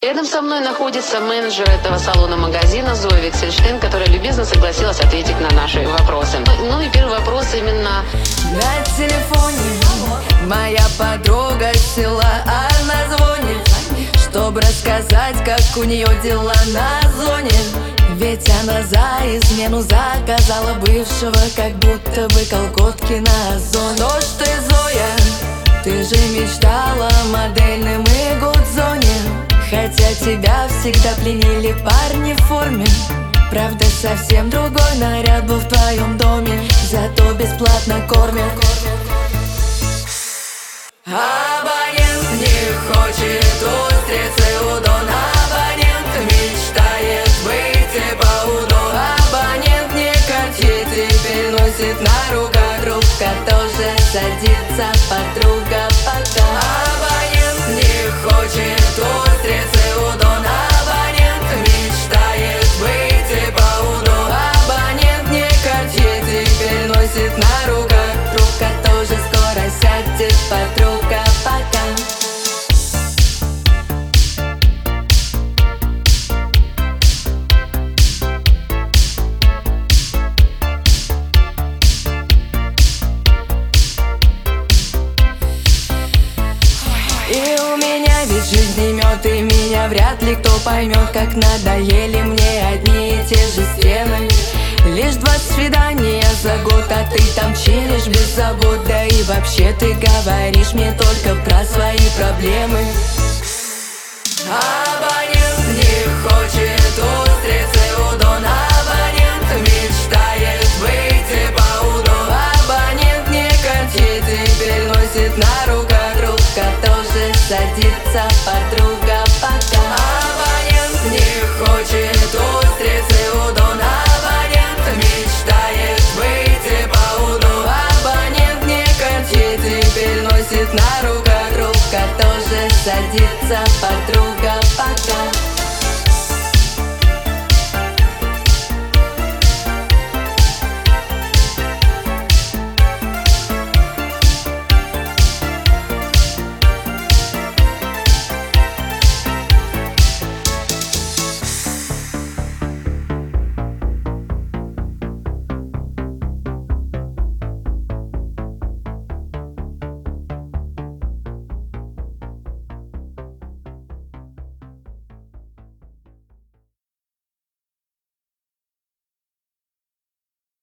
Рядом со мной находится менеджер этого салона-магазина Зоя Виксельштейн, которая любезно согласилась ответить на наши вопросы. Ну и первый вопрос именно... На телефоне моя подруга села, она звонит, чтобы рассказать, как у нее дела на зоне. Ведь она за измену заказала бывшего, как будто бы колготки на озон. Ну что, Зоя, ты же мечтала о модельном и гудзоне, хотя тебя всегда пленили парни в форме. Правда, совсем другой наряд был в твоем доме, зато бесплатно кормят. Абонент не хочет устрицы удон, абонент мечтает выйти по удон. Абонент не Cartier теперь носит на руках, трубка тоже садится, подруга пока. Абонент не хочет устрицы удон, абонент мечтает выйти по удон. Абонент не Cartier теперь носит на руках, трубка тоже скоро сядет, подруга пока. И у меня ведь жизнь мед, и меня вряд ли кто поймет, как надоели мне одни и те же стены. Лишь 2 свидания за год, а ты там чилишь без забот. Да и вообще ты говоришь мне только про свои проблемы. Абонент не хочет устрицы удон, абонент мечтает выйти по удон. Абонент не Cartier теперь носит на руках, трубка тоже садится, подруга пока. Абонент не хочет устрицы удон, абонент мечтает выйти по удон. Абонент не Cartier теперь носит на руках, трубка тоже садится, подруга.